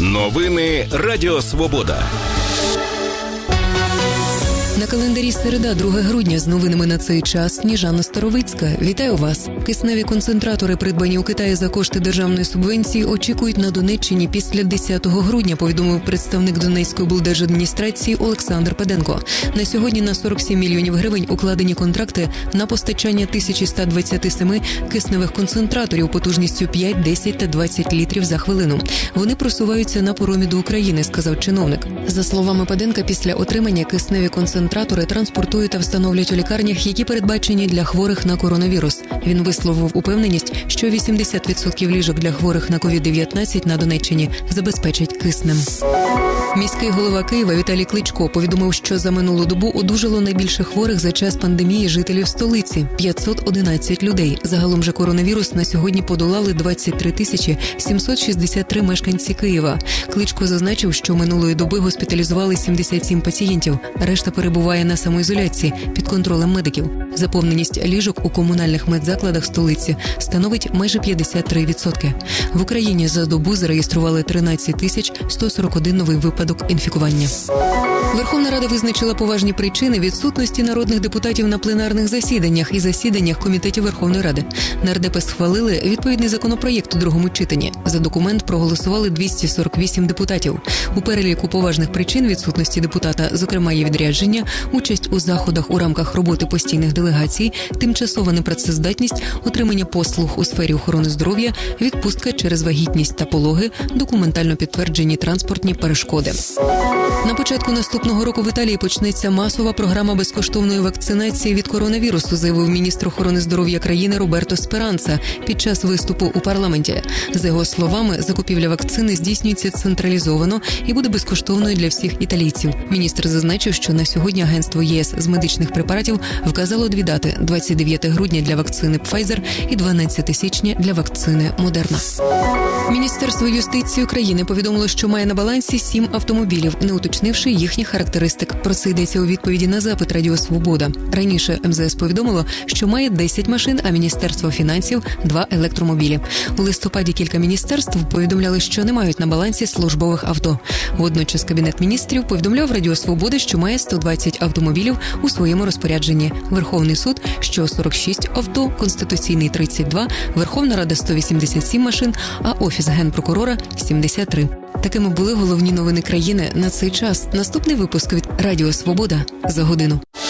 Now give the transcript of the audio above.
Новини Радіо Свобода. На календарі середа, 2 грудня, з новинами на цей час Сніжана Старовицька. Вітаю вас. Кисневі концентратори, придбані у Китаї за кошти державної субвенції, очікують на Донеччині після 10 грудня, повідомив представник Донецької облдержадміністрації Олександр Паденко. На сьогодні на 47 мільйонів гривень укладені контракти на постачання 1127 кисневих концентраторів потужністю 5, 10 та 20 літрів за хвилину. Вони просуваються на поромі до України, сказав чиновник. За словами Паденка, після отримання кисневі концентратори транспортують та встановлюють у лікарнях, які передбачені для хворих на коронавірус. Він висловив упевненість, що 80% ліжок для хворих на COVID-19 на Донеччині забезпечать киснем. Міський голова Києва Віталій Кличко повідомив, що за минулу добу одужало найбільше хворих за час пандемії жителів столиці – 511 людей. Загалом же коронавірус на сьогодні подолали 23 763 мешканці Києва. Кличко зазначив, що минулої доби госпіталізували 77 пацієнтів, решта перебуває на самоізоляції під контролем медиків. Заповненість ліжок у комунальних медзакладах столиці становить майже 53%. В Україні за добу зареєстрували 13 141 новий випадок інфікування. Верховна Рада визначила поважні причини відсутності народних депутатів на пленарних засіданнях і засіданнях комітетів Верховної Ради. Нардепи схвалили відповідний законопроєкт у другому читанні. За документ проголосували 248 депутатів. У переліку поважних причин відсутності депутата, зокрема, є відрядження, участь у заходах у рамках роботи постійних делегацій, тимчасова непрацездатність, отримання послуг у сфері охорони здоров'я, відпустка через вагітність та пологи, документально підтверджені транспортні перешкоди. На початку наступного року в Італії почнеться масова програма безкоштовної вакцинації від коронавірусу, заявив міністр охорони здоров'я країни Роберто Сперанца під час виступу у парламенті. За його словами, закупівля вакцини здійснюється централізовано і буде безкоштовною для всіх італійців. Міністр зазначив, що на сьогодні агентство ЄС з медичних препаратів вказало дві дати – 29 грудня для вакцини Pfizer і 12 січня для вакцини Модерна. Міністерство юстиції України повідомило, що має на балансі 7 автомобілів, не уточнивши їхніх характеристик. Про це йдеться у відповіді на запит Радіо Свобода. Раніше МЗС повідомило, що має 10 машин, а Міністерство фінансів – 2 електромобілі. У листопаді кілька міністерств повідомляли, що не мають на балансі службових авто. Водночас Кабінет міністрів повідомляв Радіо Свободи, що має 120 автомобілів у своєму розпорядженні. Верховний суд, що 46 авто, Конституційний – 32, Верховна Рада – 187 машин, а Офіс Генпрокурора – 73. Такими були головні новини країни на цей час. Наступний випуск від Радіо Свобода за годину.